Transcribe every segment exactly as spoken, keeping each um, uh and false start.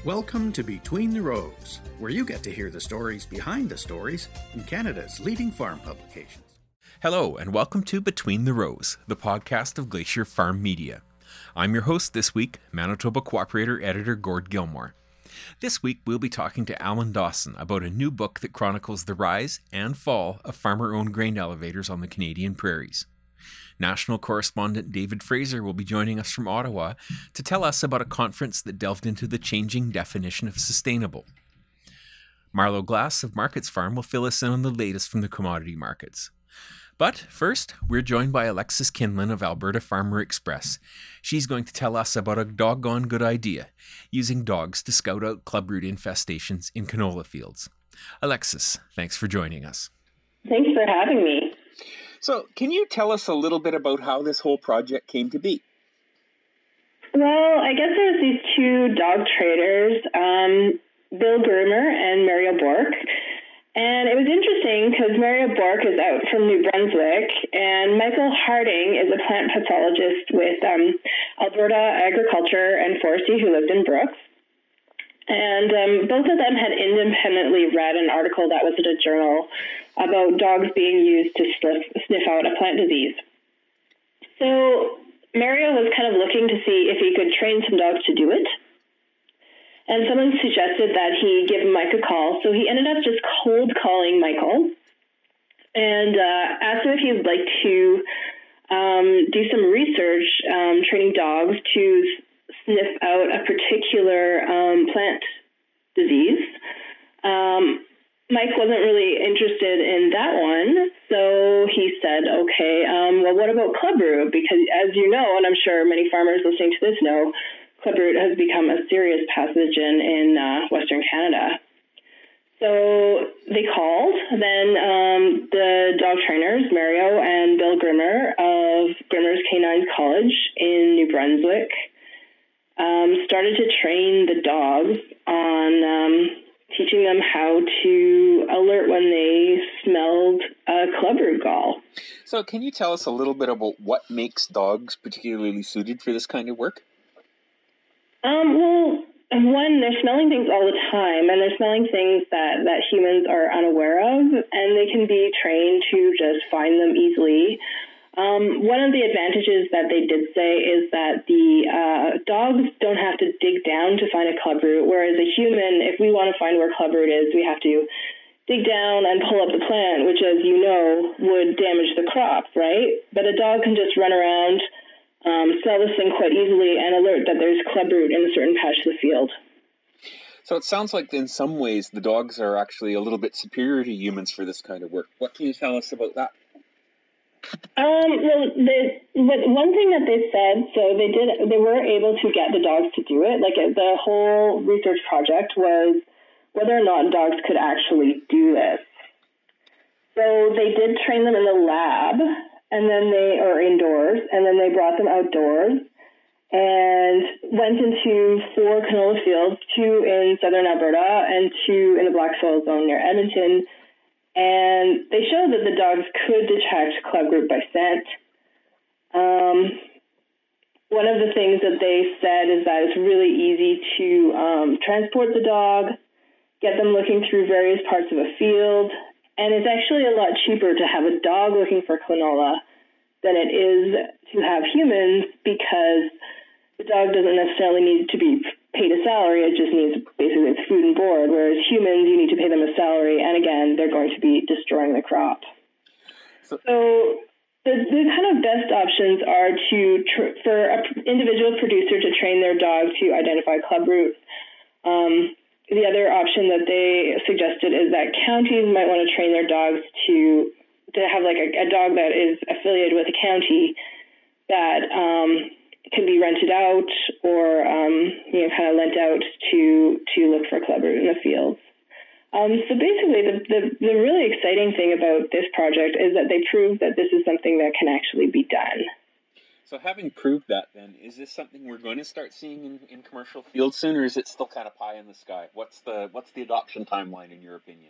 Welcome to Between the Rows, where you get to hear the stories behind the stories in Canada's leading farm publications. Hello, and welcome to Between the Rows, the podcast of Glacier Farm Media. I'm your host this week, Manitoba Cooperator Editor Gord Gilmore. This week, we'll be talking to Alan Dawson about a new book that chronicles the rise and fall of farmer-owned grain elevators on the Canadian prairies. National correspondent David Fraser will be joining us from Ottawa to tell us about a conference that delved into the changing definition of sustainable. Marlo Glass of Markets Farm will fill us in on the latest from the commodity markets. But first, we're joined by Alexis Kinlan of Alberta Farmer Express. She's going to tell us about a doggone good idea, using dogs to scout out clubroot infestations in canola fields. Alexis, thanks for joining us. Thanks for having me. So, can you tell us a little bit about how this whole project came to be? Well, I guess there's these two dog traders, um, Bill Groomer and Mario Bork. And it was interesting because Mario Bork is out from New Brunswick, and Michael Harding is a plant pathologist with um, Alberta Agriculture and Forestry who lived in Brooks. And um, both of them had independently read an article that was in a journal about dogs being used to sniff, sniff out a plant disease. So Mario was kind of looking to see if he could train some dogs to do it. And someone suggested that he give Mike a call. So he ended up just cold calling Michael and uh, asked him if he'd like to um, do some research um, training dogs to sniff out a particular um, plant disease. Um, Mike wasn't really interested in that one, so he said, okay, um, well, what about clubroot? Because as you know, and I'm sure many farmers listening to this know, clubroot has become a serious pathogen in uh, Western Canada. So they called. Then um, the dog trainers, Mario and Bill Grimmer of Grimmer's Canine College in New Brunswick, um, started to train the dogs on um, teaching them how to alert when they smelled a clubroot gall. So can you tell us a little bit about what makes dogs particularly suited for this kind of work? Um, well, one, they're smelling things all the time, and they're smelling things that, that humans are unaware of, and they can be trained to just find them easily. Um, one of the advantages that they did say is that the uh, dogs don't have to dig down to find a clubroot, whereas a human, if we want to find where clubroot is, we have to dig down and pull up the plant, which, as you know, would damage the crop, right? But a dog can just run around, um, smell this thing quite easily, and alert that there's clubroot in a certain patch of the field. So it sounds like in some ways the dogs are actually a little bit superior to humans for this kind of work. What can you tell us about that? Um, well, they, but one thing that they said, so they did, they were able to get the dogs to do it. Like the whole research project was whether or not dogs could actually do this. So they did train them in the lab, and then they, or indoors, and then they brought them outdoors and went into four canola fields, two in southern Alberta and two in the Black Soil Zone near Edmonton. And they showed that the dogs could detect clubroot by scent. Um, one of the things that they said is that it's really easy to um, transport the dog, get them looking through various parts of a field, and it's actually a lot cheaper to have a dog looking for canola than it is to have humans, because the dog doesn't necessarily need to be paid a salary, it just needs basically its food and board, whereas humans, you need to pay them a salary, and again, they're going to be destroying the crop. So, so the, the kind of best options are to tr- for an individual producer to train their dog to identify clubroot. Um, the other option that they suggested is that counties might want to train their dogs to to have like a, a dog that is affiliated with a county that um, can be rented out or um, you know, kind of lent out to to look for clubroot in the fields. Um, so basically, the, the the really exciting thing about this project is that they proved that this is something that can actually be done. So having proved that, then, is this something we're going to start seeing in, in commercial fields soon, or is it still kind of pie in the sky? What's the what's the adoption timeline, in your opinion?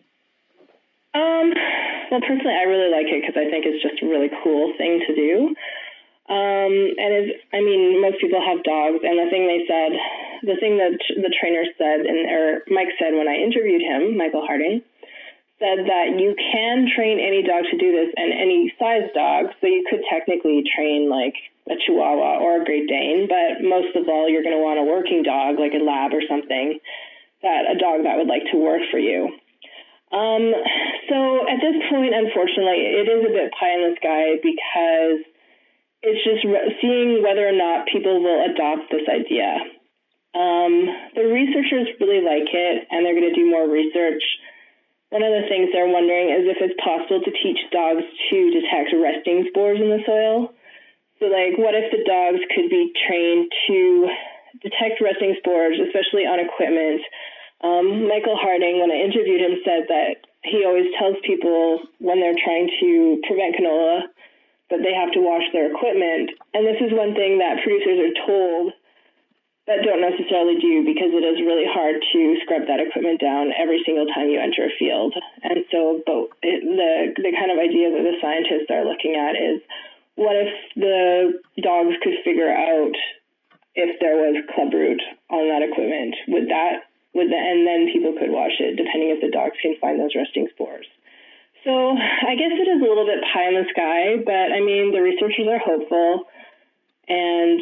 Um, well, personally, I really like it because I think it's just a really cool thing to do. Um, and it's, I mean, most people have dogs, and the thing they said the thing that the trainer said, and or Mike said when I interviewed him, Michael Harding, said that you can train any dog to do this and any size dog. So you could technically train like a Chihuahua or a Great Dane, but most of all, you're going to want a working dog, like a lab or something, that a dog that would like to work for you. Um, so at this point, unfortunately, it is a bit pie in the sky because it's just re- seeing whether or not people will adopt this idea. Um, the researchers really like it, and they're going to do more research. One of the things they're wondering is if it's possible to teach dogs to detect resting spores in the soil. So, like, what if the dogs could be trained to detect resting spores, especially on equipment? Um, Michael Harding, when I interviewed him, said that he always tells people when they're trying to prevent canola that they have to wash their equipment. And this is one thing that producers are told that don't necessarily do because it is really hard to scrub that equipment down every single time you enter a field. And so but it, the, the kind of idea that the scientists are looking at is, what if the dogs could figure out if there was club root on that equipment? Would that Would the, and then people could wash it, depending if the dogs can find those resting spores. So I guess it is a little bit pie in the sky, but I mean, the researchers are hopeful, and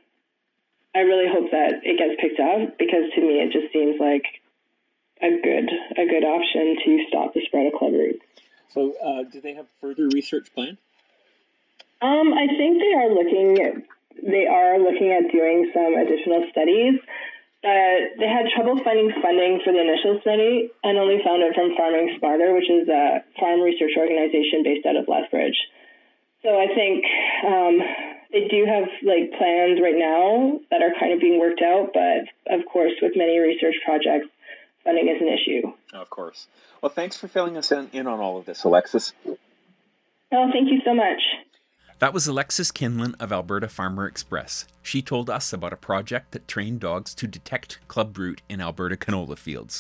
I really hope that it gets picked up because to me it just seems like a good a good option to stop the spread of club root. So, uh, do they have further research planned? Um, I think they are looking. They are looking at doing some additional studies. Uh, they had trouble finding funding for the initial study and only found it from Farming Smarter, which is a farm research organization based out of Lethbridge. So I think um, they do have like plans right now that are kind of being worked out, but of course, with many research projects, funding is an issue. Of course. Well, thanks for filling us in, in on all of this, Alexis. Oh, thank you so much. That was Alexis Kinlan of Alberta Farmer Express. She told us about a project that trained dogs to detect club root in Alberta canola fields.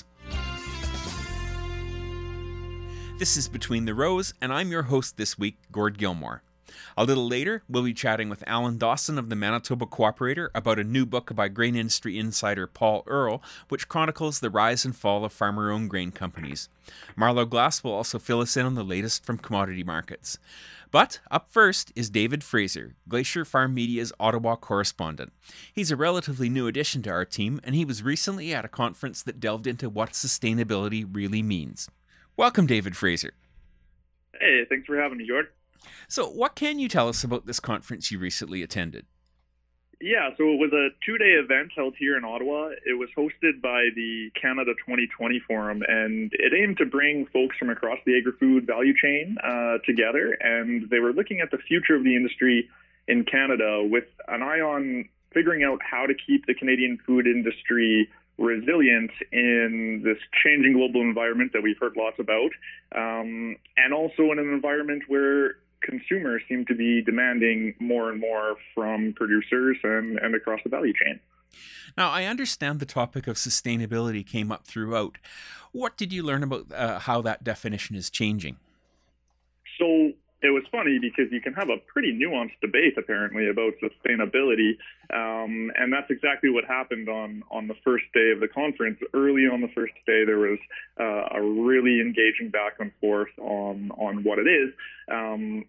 This is Between the Rows, and I'm your host this week, Gord Gilmore. A little later, we'll be chatting with Alan Dawson of the Manitoba Cooperator about a new book by grain industry insider Paul Earle, which chronicles the rise and fall of farmer-owned grain companies. Marlo Glass will also fill us in on the latest from commodity markets. But up first is David Fraser, Glacier Farm Media's Ottawa correspondent. He's a relatively new addition to our team, and he was recently at a conference that delved into what sustainability really means. Welcome, David Fraser. Hey, thanks for having me, George. So what can you tell us about this conference you recently attended? Yeah, so it was a two-day event held here in Ottawa. It was hosted by the Canada twenty twenty Forum, and it aimed to bring folks from across the agri-food value chain uh, together, and they were looking at the future of the industry in Canada with an eye on figuring out how to keep the Canadian food industry resilient in this changing global environment that we've heard lots about, um, and also in an environment where consumers seem to be demanding more and more from producers and, and across the value chain. Now, I understand the topic of sustainability came up throughout. What did you learn about uh, how that definition is changing? So it was funny because you can have a pretty nuanced debate, apparently, about sustainability. Um, and that's exactly what happened on, on the first day of the conference. Early on the first day, there was uh, a really engaging back and forth on, on what it is. Um,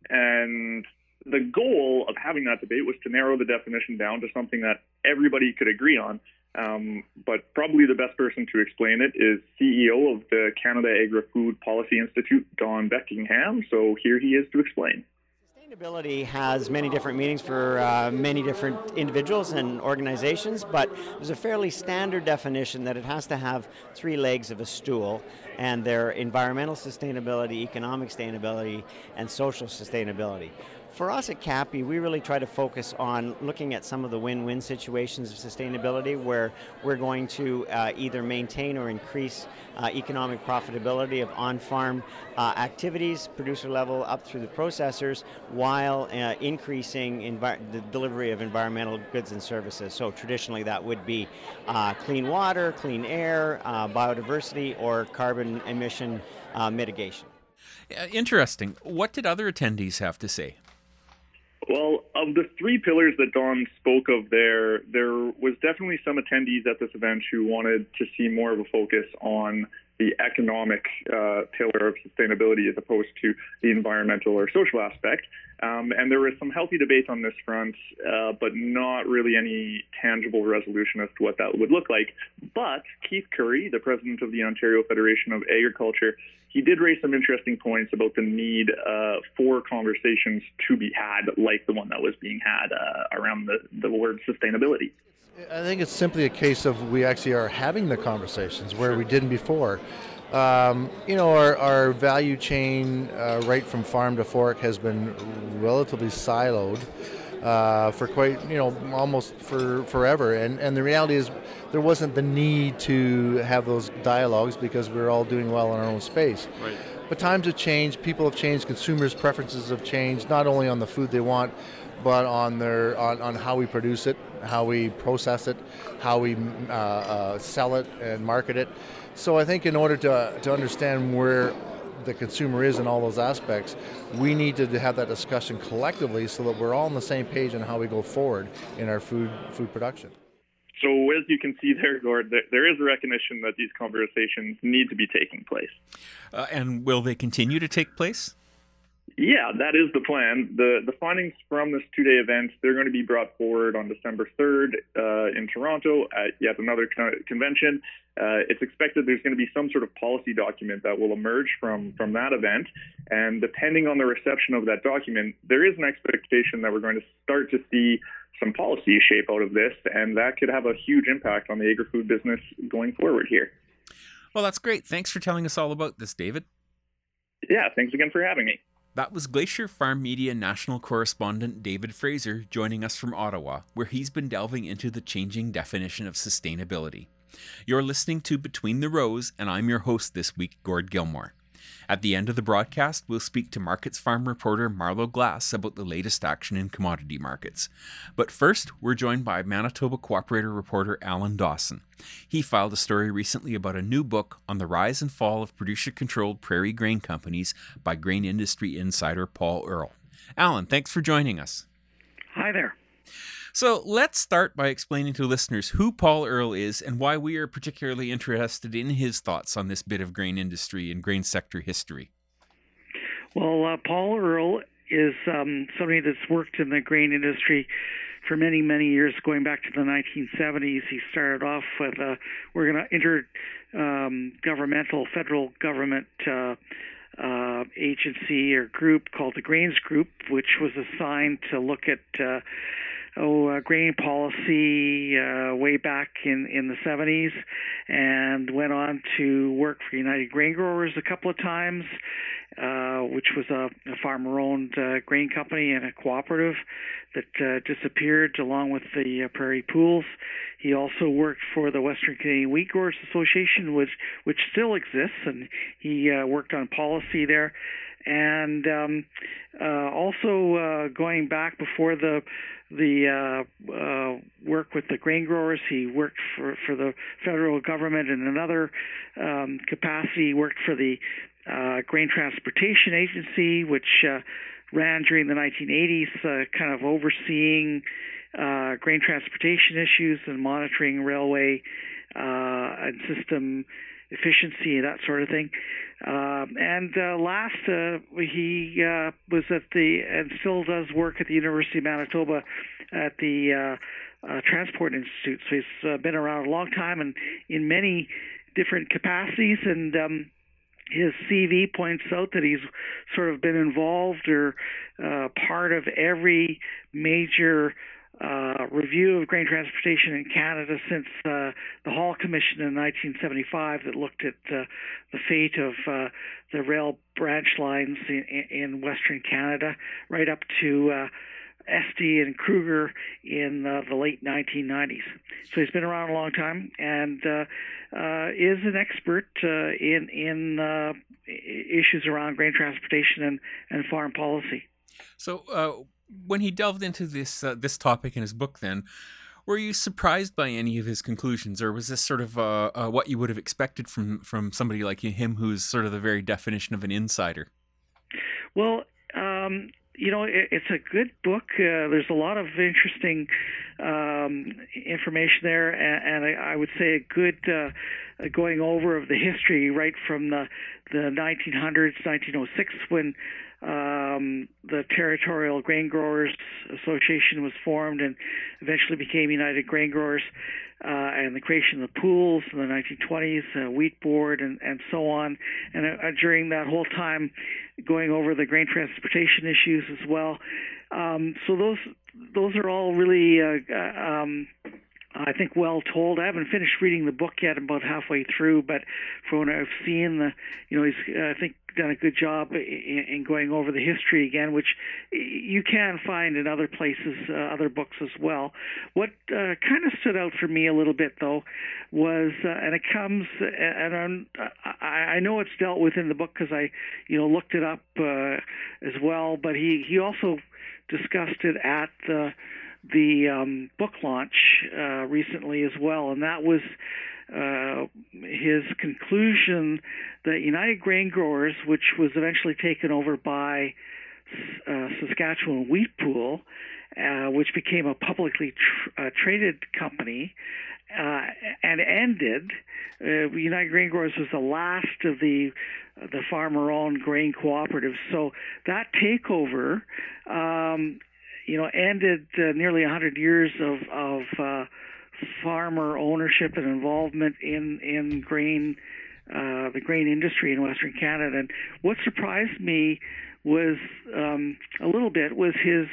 and the goal of having that debate was to narrow the definition down to something that everybody could agree on. Um, but probably the best person to explain it is C E O of the Canada Agri-Food Policy Institute, Don Beckingham. So here he is to explain. Sustainability has many different meanings for uh, many different individuals and organizations, but there's a fairly standard definition that it has to have three legs of a stool, and they're environmental sustainability, economic sustainability, and social sustainability. For us at C A P I, we really try to focus on looking at some of the win-win situations of sustainability where we're going to uh, either maintain or increase uh, economic profitability of on-farm uh, activities, producer level up through the processors, while uh, increasing envi- the delivery of environmental goods and services. So traditionally that would be uh, clean water, clean air, uh, biodiversity, or carbon emission uh, mitigation. Uh, interesting. What did other attendees have to say? Well, of the three pillars that Don spoke of there, there was definitely some attendees at this event who wanted to see more of a focus on the economic uh, pillar of sustainability as opposed to the environmental or social aspect. Um, and there was some healthy debate on this front, uh, but not really any tangible resolution as to what that would look like. But Keith Currie, the president of the Ontario Federation of Agriculture, he did raise some interesting points about the need uh, for conversations to be had, like the one that was being had uh, around the, the word sustainability. I think it's simply a case of we actually are having the conversations where we didn't before. Um, you know, our, our value chain uh, right from farm to fork has been relatively siloed uh, for quite, you know, almost for forever. And, and the reality is there wasn't the need to have those dialogues because we were all doing well in our own space. Right. But times have changed, people have changed, consumers' preferences have changed, not only on the food they want, but on their on, on how we produce it, how we process it, how we uh, uh, sell it and market it. So I think in order to to understand where the consumer is in all those aspects, we need to have that discussion collectively so that we're all on the same page on how we go forward in our food food production. So as you can see there, Gord, there, there is a recognition that these conversations need to be taking place. Uh, and will they continue to take place? Yeah, that is the plan. The the findings from this two-day event, they're going to be brought forward on December third uh, in Toronto at yet another con- convention. Uh, it's expected there's going to be some sort of policy document that will emerge from, from that event. And depending on the reception of that document, there is an expectation that we're going to start to see some policy shape out of this, and that could have a huge impact on the agri-food business going forward here. Well, that's great. Thanks for telling us all about this, David. Yeah, thanks again for having me. That was Glacier Farm Media national correspondent David Fraser joining us from Ottawa, where he's been delving into the changing definition of sustainability. You're listening to Between the Rows, and I'm your host this week, Gord Gilmore. At the end of the broadcast, we'll speak to Markets Farm reporter Marlo Glass about the latest action in commodity markets. But first, we're joined by Manitoba Cooperator reporter Alan Dawson. He filed a story recently about a new book on the rise and fall of producer-controlled prairie grain companies by grain industry insider Paul Earle. Alan, thanks for joining us. Hi there. So let's start by explaining to listeners who Paul Earle is and why we are particularly interested in his thoughts on this bit of grain industry and grain sector history. Well, uh, Paul Earle is um, somebody that's worked in the grain industry for many, many years, going back to the nineteen seventies. He started off with a we're going to intergovernmental um, federal government uh, uh, agency or group called the Grains Group, which was assigned to look at uh, oh, uh, grain policy uh, way back in, in the seventies, and went on to work for United Grain Growers a couple of times, uh, which was a, a farmer-owned uh, grain company and a cooperative that uh, disappeared along with the uh, Prairie Pools. He also worked for the Western Canadian Wheat Growers Association, which, which still exists, and he uh, worked on policy there. And um, uh, also uh, going back before the the uh, uh, work with the grain growers, he worked for, for the federal government in another um, capacity. He worked for the uh, Grain Transportation Agency, which uh, ran during the nineteen eighties, uh, kind of overseeing uh, grain transportation issues and monitoring railway uh, and system efficiency, that sort of thing. Uh, and uh, last, uh, he uh, was at the, and still does work at the University of Manitoba at the uh, uh, Transport Institute. So he's uh, been around a long time and in many different capacities. And um, his C V points out that he's sort of been involved or uh, part of every major Uh, review of grain transportation in Canada since uh, the Hall Commission in nineteen seventy-five that looked at uh, the fate of uh, the rail branch lines in, in Western Canada, right up to uh, Esty and Kruger in uh, the late nineteen nineties. So he's been around a long time and uh, uh, is an expert uh, in, in uh, issues around grain transportation and, and farm policy. So, uh, when he delved into this uh, this topic in his book, then, were you surprised by any of his conclusions, or was this sort of uh, uh, what you would have expected from, from somebody like him, who's sort of the very definition of an insider? Well, um, you know, it, it's a good book. Uh, there's a lot of interesting um, information there, and, and I, I would say a good uh, going over of the history right from the, the nineteen hundreds, nineteen oh six, when um, the Territorial Grain Growers Association was formed and eventually became United Grain Growers, uh, and the creation of the pools in the nineteen twenties, uh, wheat board, and, and so on. And uh, during that whole time, going over the grain transportation issues as well. Um, so those those are all really, uh, um, I think, well told. I haven't finished reading the book yet. I'm about halfway through, but from what I've seen, the you know, he's uh, I think done a good job in, in going over the history again, which you can find in other places, uh, other books as well. What uh, kind of stood out for me a little bit, though, was, uh, and it comes, and I'm, I, I know it's dealt with in the book because I, you know, looked it up uh, as well, but he, he also discussed it at the the um, book launch uh, recently as well, and that was uh, his conclusion that United Grain Growers, which was eventually taken over by uh, Saskatchewan Wheat Pool, uh, which became a publicly tr- uh, traded company, uh, and ended. Uh, United Grain Growers was the last of the the farmer-owned grain cooperatives. So that takeover, um, you know, ended uh, nearly one hundred years of of uh, farmer ownership and involvement in in grain, uh, the grain industry in Western Canada. And what surprised me was um, a little bit was his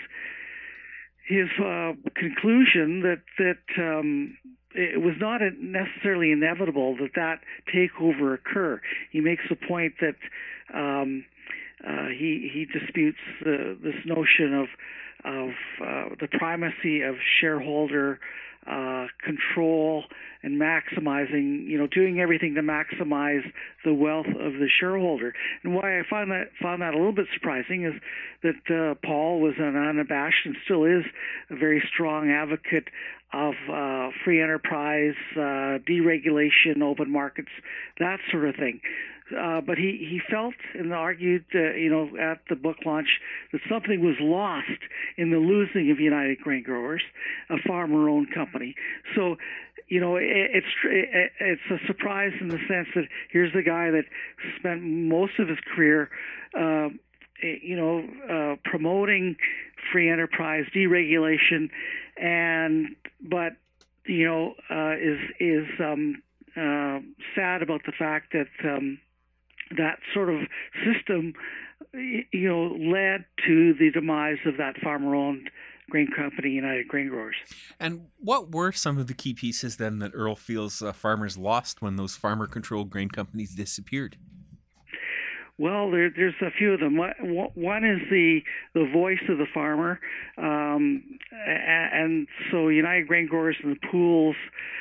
his uh, conclusion that that um, it was not necessarily inevitable that that takeover occur. He makes the point that um, uh, he he disputes the, this notion of of uh, the primacy of shareholder uh, control and maximizing, you know, doing everything to maximize the wealth of the shareholder. And why I found that found that a little bit surprising is that uh, Paul was an unabashed and still is a very strong advocate of uh, free enterprise, uh, deregulation, open markets, that sort of thing. Uh, but he, he felt and argued, uh, you know, at the book launch that something was lost in the losing of United Grain Growers, a farmer-owned company. So, you know, it, it's it, it's a surprise in the sense that here's the guy that spent most of his career, uh, you know, uh, promoting free enterprise, deregulation, and but you know uh, is is um, uh, sad about the fact that. Um, That sort of system, you know, led to the demise of that farmer-owned grain company, United Grain Growers. And what were some of the key pieces then that Earl feels uh, farmers lost when those farmer-controlled grain companies disappeared? Well, there, there's a few of them. One is the the voice of the farmer, um, and so United Grain Growers and the pools,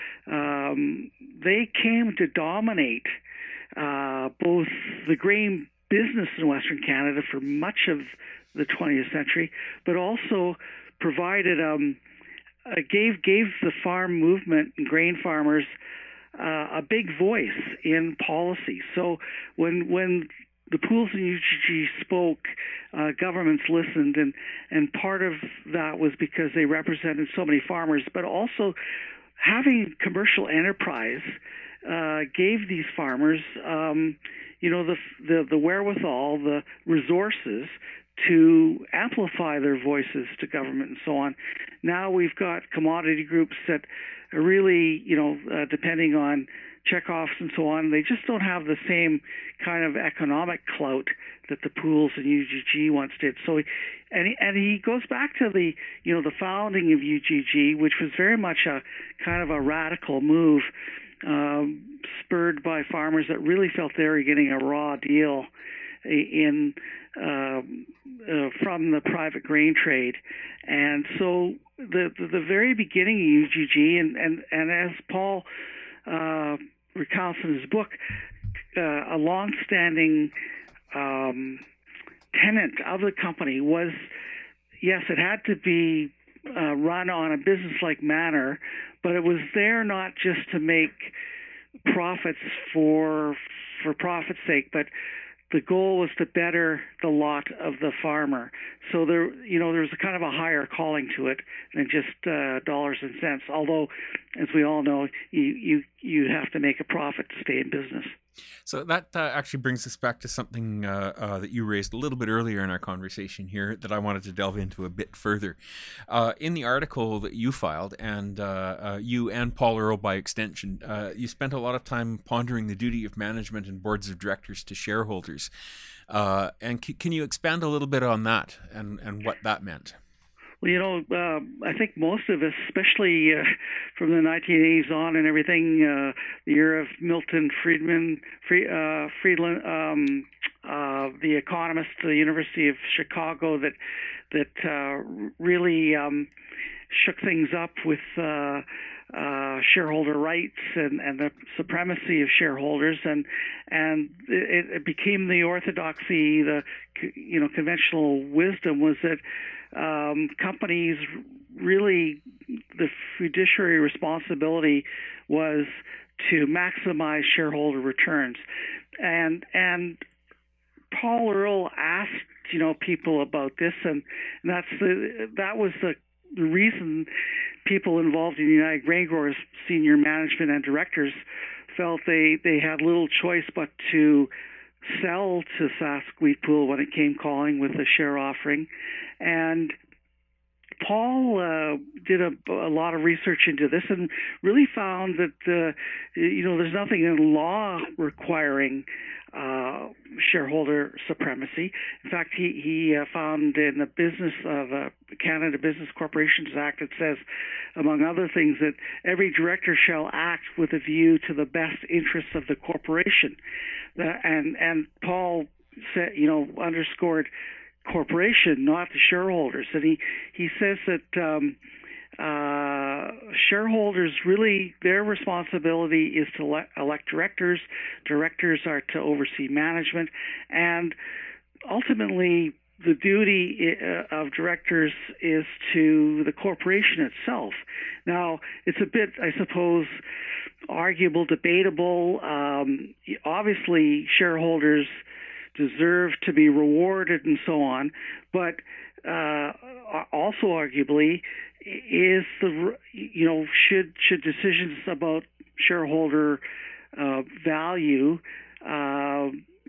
um, they came to dominate Uh, both the grain business in Western Canada for much of the twentieth century, but also provided um, uh, gave gave the farm movement and grain farmers uh, a big voice in policy. So when when the pools and U G G spoke, uh, governments listened, and and part of that was because they represented so many farmers, but also having commercial enterprise Uh, gave these farmers, um, you know, the, the the wherewithal, the resources to amplify their voices to government and so on. Now we've got commodity groups that are really, you know, uh, depending on checkoffs and so on, they just don't have the same kind of economic clout that the pools and U G G once did. So, he, and he, and he goes back to the, you know, the founding of U G G, which was very much a kind of a radical move. Um, spurred by farmers that really felt they were getting a raw deal in uh, uh, from the private grain trade. And so the the, the very beginning of U G G, and, and, and as Paul uh, recounts in his book, uh, a long-standing um, tenet of the company was, yes, it had to be uh, run on a business-like manner, but it was there not just to make profits for for profit's sake, but the goal was to better the lot of the farmer. So there, you know, there was a kind of a higher calling to it than just uh, dollars and cents. Although, as we all know, you you you have to make a profit to stay in business. So that uh, actually brings us back to something uh, uh, that you raised a little bit earlier in our conversation here that I wanted to delve into a bit further. Uh, in the article that you filed, and uh, uh, you and Paul Earl by extension, uh, you spent a lot of time pondering the duty of management and boards of directors to shareholders. Uh, and c- can you expand a little bit on that and, and what that meant? Well, you know, uh, I think most of us, especially uh, from the nineteen eighties on and everything, uh, the year of Milton Friedman, Fried, uh, Friedland, um, uh, the economist at the University of Chicago, that that uh, really um, shook things up with uh, uh, shareholder rights and, and the supremacy of shareholders, and and it, it became the orthodoxy, the you know conventional wisdom was that. Um, companies really, the fiduciary responsibility was to maximize shareholder returns, and and Paul Earl asked you know people about this, and, and that's the that was the, the reason people involved in United Grain Growers, senior management and directors, felt they they had little choice but to sell to Sask Wheat Pool when it came calling with a share offering. And Paul uh, did a, a lot of research into this and really found that, uh, you know, there's nothing in law requiring uh, shareholder supremacy. In fact, he, he uh, found in the business of uh, Canada Business Corporations Act, it says, among other things, that every director shall act with a view to the best interests of the corporation. Uh, and, and Paul said, you know, underscored corporation, not the shareholders. And he, he says that um, uh, shareholders really, their responsibility is to le- elect directors. Directors are to oversee management. And ultimately, the duty of directors is to the corporation itself. Now, it's a bit, I suppose, arguable, debatable. Um, obviously, shareholders deserve to be rewarded and so on, but uh, also arguably is the you know should should decisions about shareholder uh, value uh,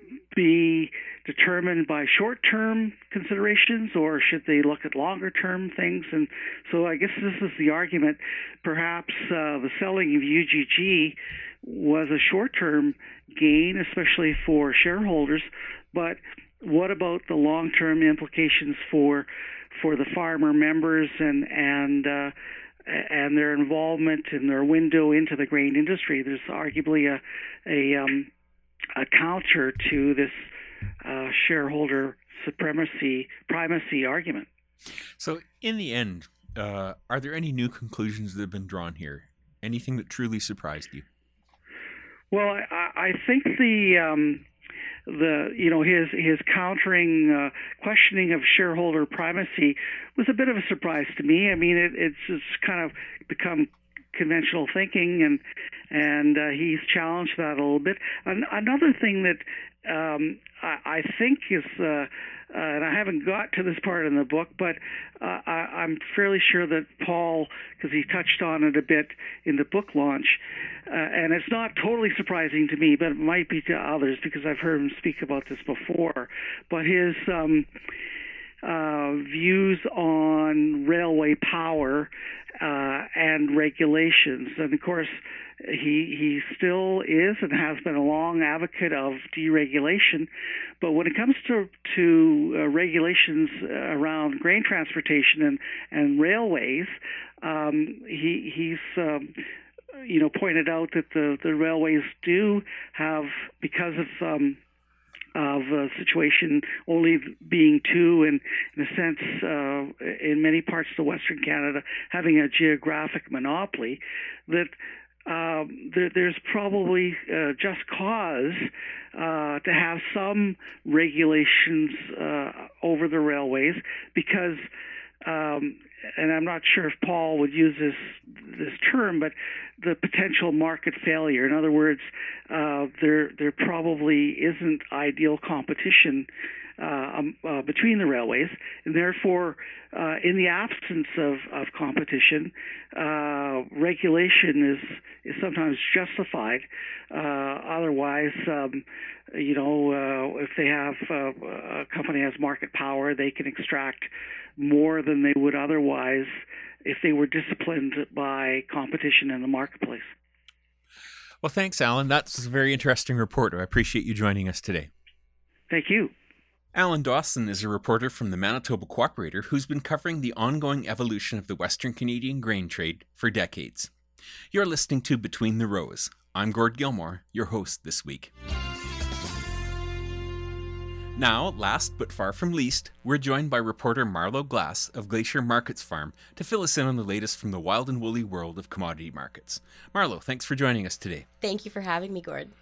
be determined by short-term considerations, or should they look at longer-term things? And so I guess this is the argument. Perhaps uh, the selling of U G G was a short-term gain, especially for shareholders, but what about the long-term implications for for the farmer members and and uh, and their involvement and their window into the grain industry? There's arguably a a, um, a counter to this uh, shareholder supremacy primacy argument. So, in the end, uh, are there any new conclusions that have been drawn here? Anything that truly surprised you? Well, I, I think the um, the you know his his countering uh, questioning of shareholder primacy was a bit of a surprise to me. I mean, it, it's just kind of become conventional thinking, and and uh, he's challenged that a little bit. An- another thing that um, I, I think is. Uh, Uh, and I haven't got to this part in the book, but uh, I, I'm fairly sure that Paul, because he touched on it a bit in the book launch, uh, and it's not totally surprising to me, but it might be to others because I've heard him speak about this before, but his um, uh, views on railway power uh, and regulations. And of course, he he still is and has been a long advocate of deregulation, but when it comes to to uh, regulations around grain transportation and and railways, um, he he's um, you know pointed out that the the railways do have, because of um, of a situation only being two, and in a sense, uh, in many parts of Western Canada, having a geographic monopoly, that um, there, there's probably uh, just cause uh, to have some regulations uh, over the railways, because um, and I'm not sure if Paul would use this this term, but the potential market failure. In other words, uh, there there probably isn't ideal competition uh, um, uh, between the railways, and therefore, uh, in the absence of, of competition, uh, regulation is is sometimes justified. Uh, otherwise, um, you know, uh, if they have uh, a company has market power, they can extract more than they would otherwise if they were disciplined by competition in the marketplace. Well, thanks, Alan. That's a very interesting report. I appreciate you joining us today. Thank you. Alan Dawson is a reporter from the Manitoba Cooperator who's been covering the ongoing evolution of the Western Canadian grain trade for decades. You're listening to Between the Rows. I'm Gord Gilmore, your host this week. Now, last but far from least, we're joined by reporter Marlo Glass of Glacier Markets Farm to fill us in on the latest from the wild and woolly world of commodity markets. Marlo, thanks for joining us today. Thank you for having me, Gord.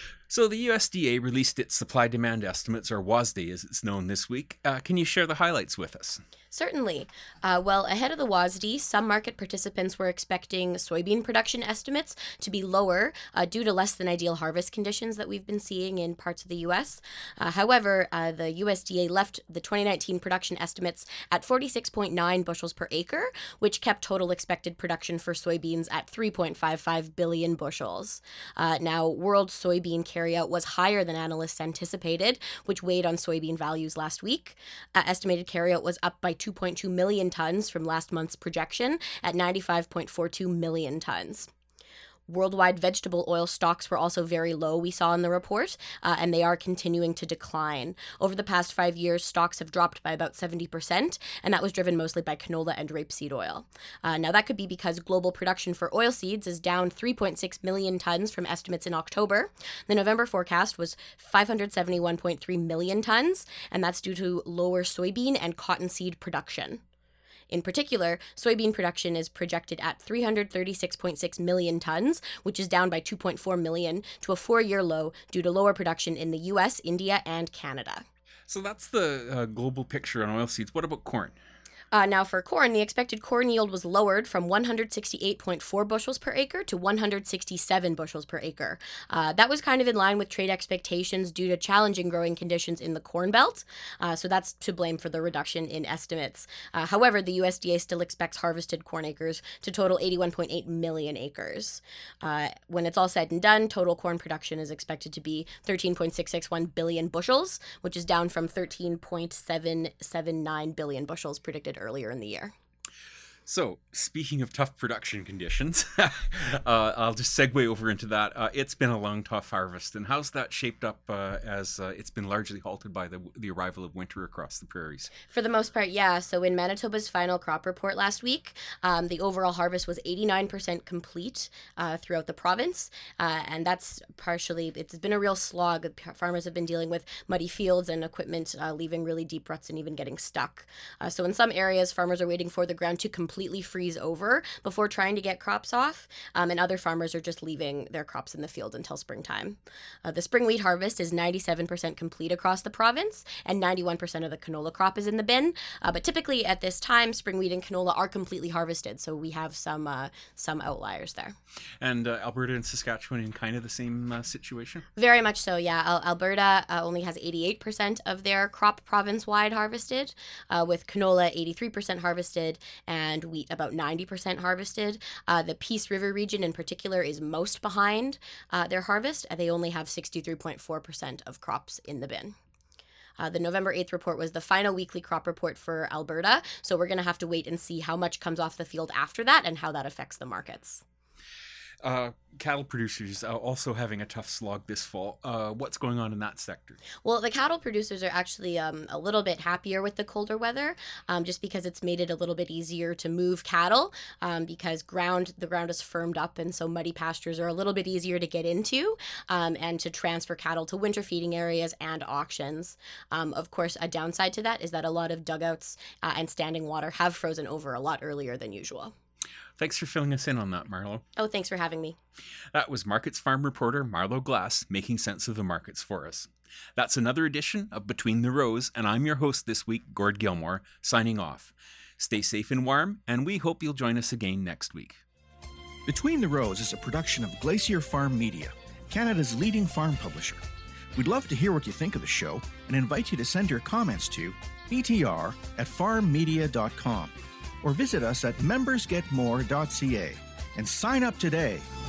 So the U S D A released its supply-demand estimates, or W A S D as it's known this week. Uh, can you share the highlights with us? Certainly. Uh, well, ahead of the W A S D, some market participants were expecting soybean production estimates to be lower uh, due to less than ideal harvest conditions that we've been seeing in parts of the U S. Uh, however, uh, the U S D A left the twenty nineteen production estimates at forty-six point nine bushels per acre, which kept total expected production for soybeans at three point five five billion bushels. Uh, now, world soybean carryout was higher than analysts anticipated, which weighed on soybean values last week. Uh, estimated carryout was up by two point two million tons from last month's projection at ninety-five point four two million tons. Worldwide vegetable oil stocks were also very low, we saw in the report, uh, and they are continuing to decline. Over the past five years, stocks have dropped by about seventy percent, and that was driven mostly by canola and rapeseed oil. Uh, now, that could be because global production for oilseeds is down three point six million tons from estimates in October. The November forecast was five hundred seventy-one point three million tons, and that's due to lower soybean and cottonseed production. In particular, soybean production is projected at three hundred thirty-six point six million tons, which is down by two point four million to a four-year low due to lower production in the U S, India, and Canada. So that's the uh, global picture on oilseeds. What about corn? Uh, now for corn, the expected corn yield was lowered from one hundred sixty-eight point four bushels per acre to one hundred sixty-seven bushels per acre. Uh, that was kind of in line with trade expectations due to challenging growing conditions in the Corn Belt, uh, so that's to blame for the reduction in estimates. Uh, however, the U S D A still expects harvested corn acres to total eighty-one point eight million acres. Uh, when it's all said and done, total corn production is expected to be thirteen point six six one billion bushels, which is down from thirteen point seven seven nine billion bushels predicted earlier in the year. So, speaking of tough production conditions, uh, I'll just segue over into that. Uh, it's been a long, tough harvest, and how's that shaped up uh, as uh, it's been largely halted by the the arrival of winter across the prairies? For the most part, yeah. So in Manitoba's final crop report last week, um, the overall harvest was eighty-nine percent complete uh, throughout the province, uh, and that's partially, it's been a real slog. Farmers have been dealing with muddy fields and equipment uh, leaving really deep ruts and even getting stuck. Uh, so in some areas, farmers are waiting for the ground to complete completely freeze over before trying to get crops off, um, and other farmers are just leaving their crops in the field until springtime. Uh, the spring wheat harvest is ninety-seven percent complete across the province, and ninety-one percent of the canola crop is in the bin, uh, but typically at this time, spring wheat and canola are completely harvested, so we have some uh, some outliers there. And uh, Alberta and Saskatchewan in kind of the same uh, situation? Very much so, yeah. Al- Alberta uh, only has eighty-eight percent of their crop province-wide harvested, uh, with canola eighty-three percent harvested, and wheat about ninety percent harvested. Uh, the Peace River region in particular is most behind uh, their harvest. They only have sixty-three point four percent of crops in the bin. Uh, the November eighth report was the final weekly crop report for Alberta, so we're going to have to wait and see how much comes off the field after that and how that affects the markets. Uh, cattle producers uh, also having a tough slog this fall. Uh, what's going on in that sector? Well, the cattle producers are actually um, a little bit happier with the colder weather, um, just because it's made it a little bit easier to move cattle, um, because ground the ground is firmed up, and so muddy pastures are a little bit easier to get into, um, and to transfer cattle to winter feeding areas and auctions. Um, of course, a downside to that is that a lot of dugouts uh, and standing water have frozen over a lot earlier than usual. Thanks for filling us in on that, Marlo. Oh, thanks for having me. That was Markets Farm reporter Marlo Glass making sense of the markets for us. That's another edition of Between the Rows, and I'm your host this week, Gord Gilmore, signing off. Stay safe and warm, and we hope you'll join us again next week. Between the Rows is a production of Glacier Farm Media, Canada's leading farm publisher. We'd love to hear what you think of the show and invite you to send your comments to b t r at farm media dot com or visit us at members get more dot c a and sign up today.